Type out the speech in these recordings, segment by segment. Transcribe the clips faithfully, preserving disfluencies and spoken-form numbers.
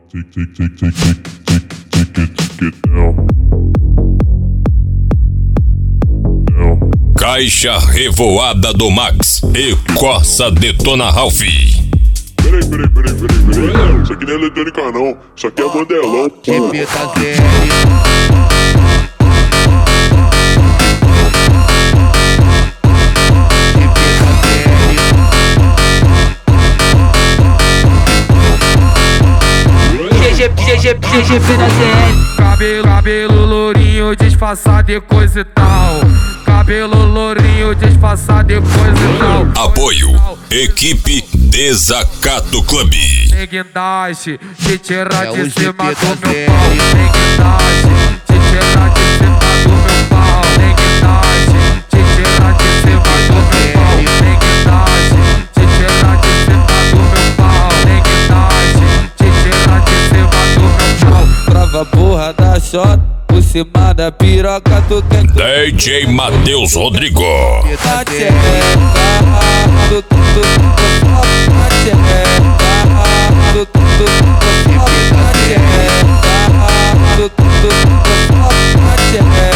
Tic, tic, tic, tic, tic, tic, tic it, tic it down. Down. Caixa revoada do Max e Corsa detona Ralph. Peraí, peraí, peraí, peraí, peraí. Isso aqui não é eletrônica não, isso aqui é bandelão. Repita zero. G G P na C L. Cabelo, cabelo lourinho disfarçado de coisa e tal. Cabelo lourinho disfarçado de coisa e tal. Apoio Equipe Desacato Clube. Tem guindaste, te tirar É de o cima G P do meu da Zé. pau. Tem guindaste, te tirar de cima do meu pau. Tem guindaste, te tirar de cima do meu pau. Tem guindaste, te tirar de cima do meu pau. Tem guindaste, te tirar de cima do meu pau. Prova porra da shot, por cima da piroca tu quer que D J Matheus Rodrigo. na tcheca. Tu, tu, tu, tu, na tcheca. Tu, tu, tu, tu, na tcheca. Tu, tu, tu, tu, na tcheca.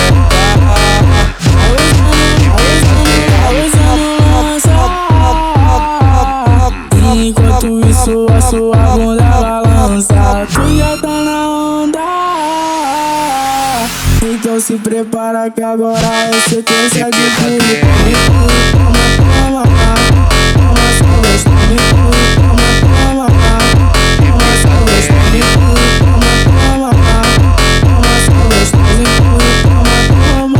Enquanto isso a sua bunda balança, tu já tá na onda. Então se prepara que agora é sequência de tudo. Toma, toma, toma, só gosta de tudo. Toma, toma, toma, só gosta de tudo. Toma, toma, toma, só gosta de tudo. Toma, toma.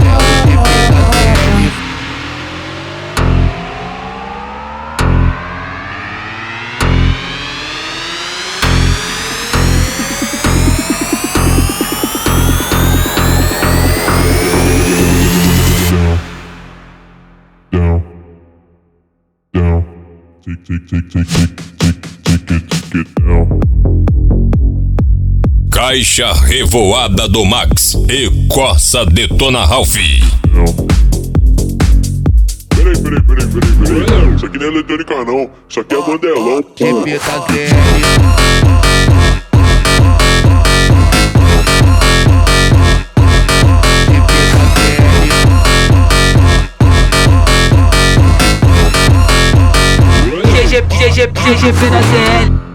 Down. Down. Tic, tic, tic, tic, tic, tic, tic it, tic it down. Caixa revoada do Max e Corsa detona Ralph. Down. Peraí, peraí, peraí, peraí, peraí. Isso aqui não é eletrônica não, isso aqui é bandelão. Repita zero. G G P na C L.